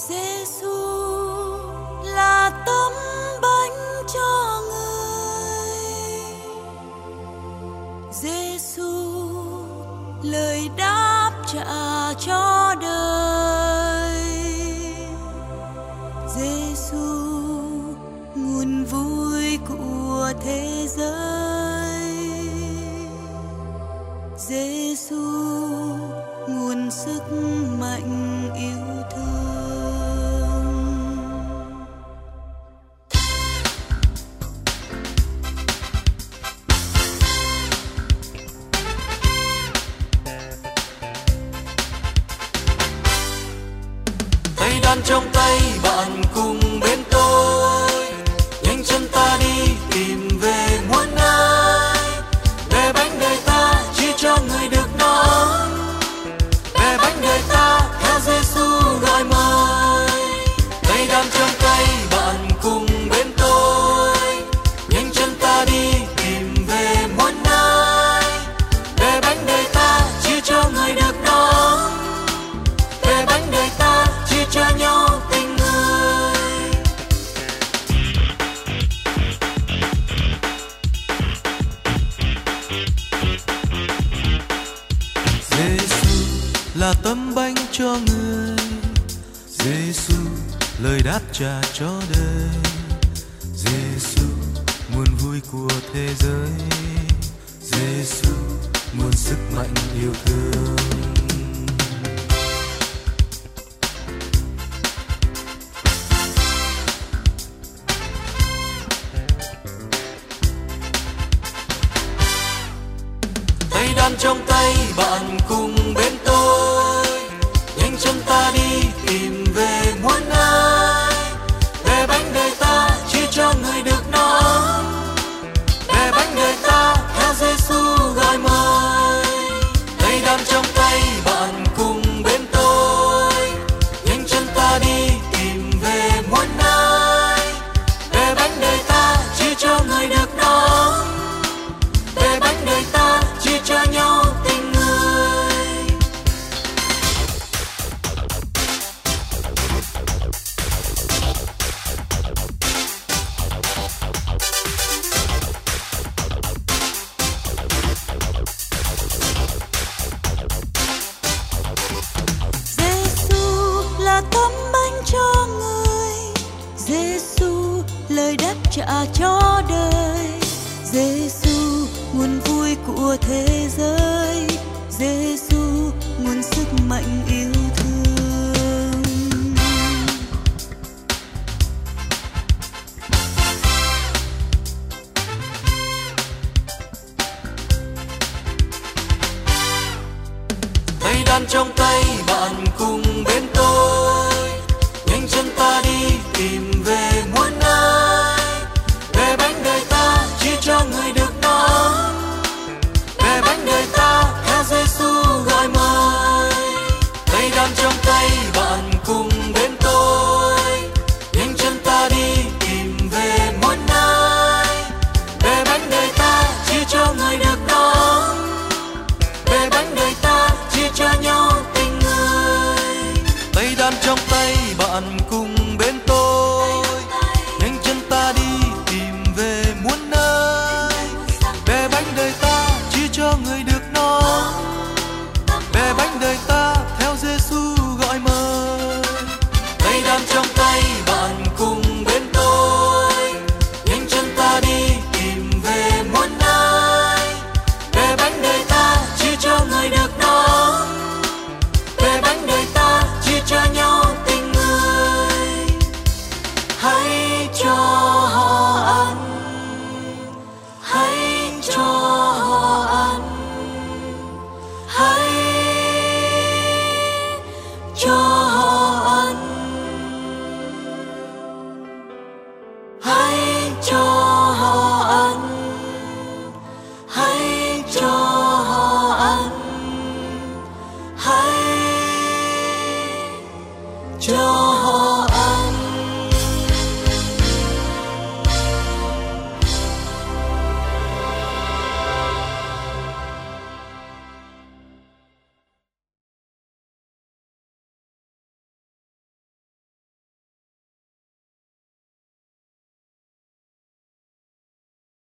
Giêsu là tấm bánh cho người. Giêsu lời đáp trả cho đời. Giêsu nguồn vui của thế giới. Giêsu nguồn sức mạnh yêu thương. Tay đàn trong tay bạn cùng bên tôi, nhanh chân ta đi tìm về muôn nơi. Để bánh đời ta chỉ cho người được ngon, để bánh đời ta theo Giêsu gọi mời. Tay đàn trong tay bạn cùng bên tôi, nhanh chân ta đi tìm về muôn nơi. Để bánh đời ta chỉ cho người được ngon, để bánh đời ta chỉ cho nhau tình người. Giêsu là tấm bánh cho người. Giêsu lời đáp trả cho đời. Giêsu nguồn vui của thế giới. Giêsu nguồn sức mạnh yêu thương. Tay đàn trong tay bạn cùng bên tôi, nhanh chân ta đi tìm về muôn nơi. Để bánh đời ta chỉ cho người được ngon, để bánh đời ta theo Giêsu gọi mời. Tay đàn trong tay bạn cùng bên tôi, nhanh chân ta đi tìm về muôn nơi. Để bánh đời ta chỉ cho người được ngon, để bánh đời ta chỉ cho nhau tình người. Giêsu là tấm bánh cho người. Giêsu lời đáp trả cho đời. Giêsu nguồn vui của thế giới. Giêsu nguồn sức mạnh yêu thương. Tay đàn trong tay bạn cùng bên tôi,